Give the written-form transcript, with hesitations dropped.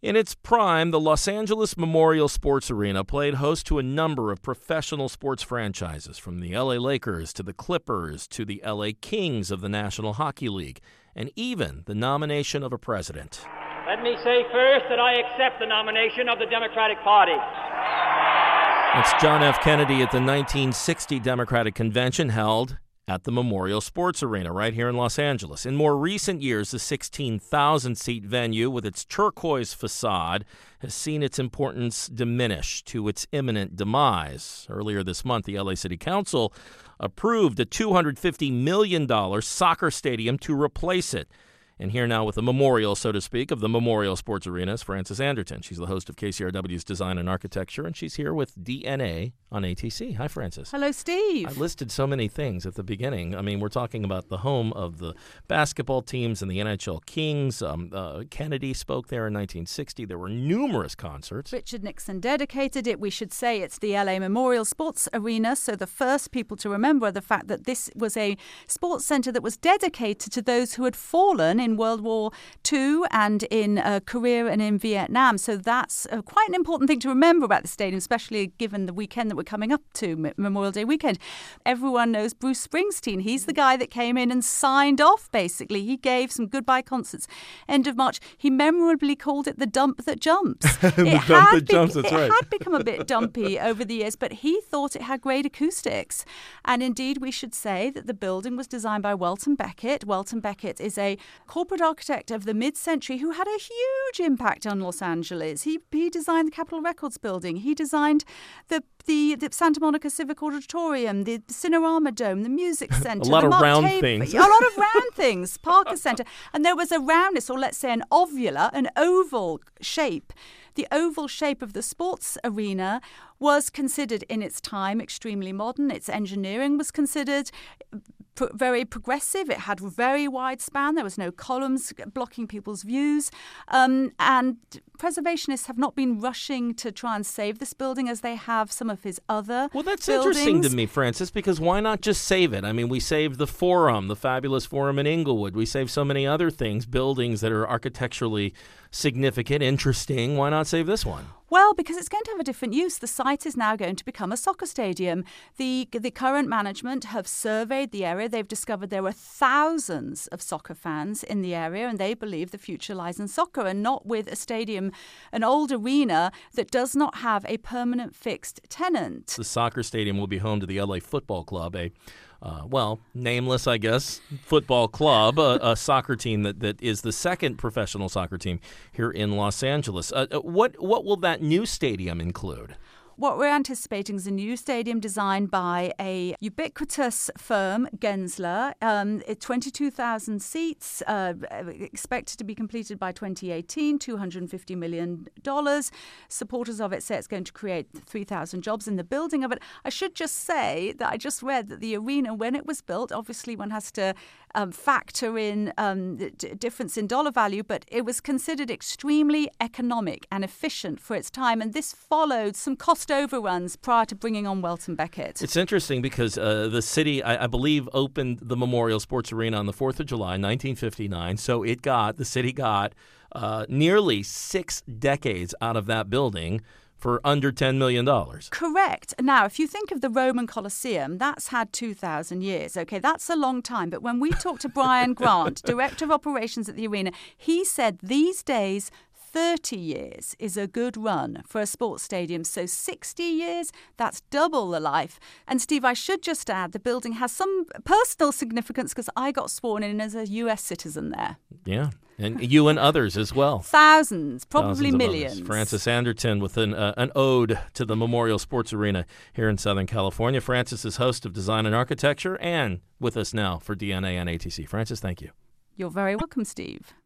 In its prime, the Los Angeles Memorial Sports Arena played host to a number of professional sports franchises, from the LA Lakers to the Clippers to the LA Kings of the National Hockey League, and even the nomination of a president. Let me say first that I accept the nomination of the Democratic Party. It's John F. Kennedy at the 1960 Democratic Convention held at the Memorial Sports Arena right here in Los Angeles. In more recent years, the 16,000-seat venue with its turquoise facade has seen its importance diminish to its imminent demise. Earlier this month, the LA City Council approved a $250 million soccer stadium to replace it. And here now with the memorial, so to speak, of the Memorial Sports Arena is Frances Anderton. She's the host of KCRW's Design and Architecture, and she's here with DNA on ATC. Hi, Frances. Hello, Steve. I listed so many things at the beginning. I mean, we're talking about the home of the basketball teams and the NHL Kings. Kennedy spoke there in 1960. There were numerous concerts. Richard Nixon dedicated it. We should say it's the LA Memorial Sports Arena, so the first people to remember the fact that this was a sports center that was dedicated to those who had fallen in World War II and in Korea and in Vietnam. So that's quite an important thing to remember about the stadium, especially given the weekend that we're coming up to, Memorial Day weekend. Everyone knows Bruce Springsteen. He's the guy that came in and signed off, basically. He gave some goodbye concerts. End of March, he memorably called it the dump that jumps. The dump that jumps, that's right. It had become a bit dumpy over the years, but he thought it had great acoustics. And indeed, we should say that the building was designed by Welton Beckett. Welton Beckett is a corporate architect of the mid-century who had a huge impact on Los Angeles. He designed the Capitol Records building. He designed the Santa Monica Civic Auditorium, the Cinerama Dome, the Music Center. A lot of round things. A lot of round things. Parker Center. And there was a roundness, or let's say an oval shape. The oval shape of the sports arena was considered in its time extremely modern. Its engineering was considered very progressive. It had a very wide span. There was no columns blocking people's views. And preservationists have not been rushing to try and save this building as they have some of his other Well, that's buildings. Interesting to me, Frances, because why not just save it? I mean, we saved the Forum, the fabulous Forum in Inglewood. We saved so many other things, buildings that are architecturally significant, interesting. Why not save this one? Well, because it's going to have a different use. The site is now going to become a soccer stadium. The current management have surveyed the area. They've discovered there are thousands of soccer fans in the area, and they believe the future lies in soccer and not with a stadium, an old arena that does not have a permanent fixed tenant. The soccer stadium will be home to the LA Football Club, nameless, I guess, football club, a soccer team that is the second professional soccer team here in Los Angeles. What will that new stadium include? What we're anticipating is a new stadium designed by a ubiquitous firm, Gensler. 22,000 seats, expected to be completed by 2018, $250 million. Supporters of it say it's going to create 3,000 jobs in the building of it. I should just say that I just read that the arena, when it was built, obviously one has to factor in the difference in dollar value, but it was considered extremely economic and efficient for its time. And this followed some cost overruns prior to bringing on Welton Beckett. It's interesting because the city, I believe, opened the Memorial Sports Arena on the 4th of July, 1959. So the city got nearly 6 decades out of that building for under $10 million. Correct. Now, if you think of the Roman Colosseum, that's had 2,000 years. Okay, that's a long time. But when we talked to Brian Grant, Director of Operations at the arena, he said these days 30 years is a good run for a sports stadium. So 60 years, that's double the life. And Steve, I should just add, the building has some personal significance because I got sworn in as a US citizen there. Yeah, and you and others as well. Thousands, probably millions. Frances Anderton with an ode to the Memorial Sports Arena here in Southern California. Frances is host of Design and Architecture and with us now for DNA on ATC. Frances, thank you. You're very welcome, Steve.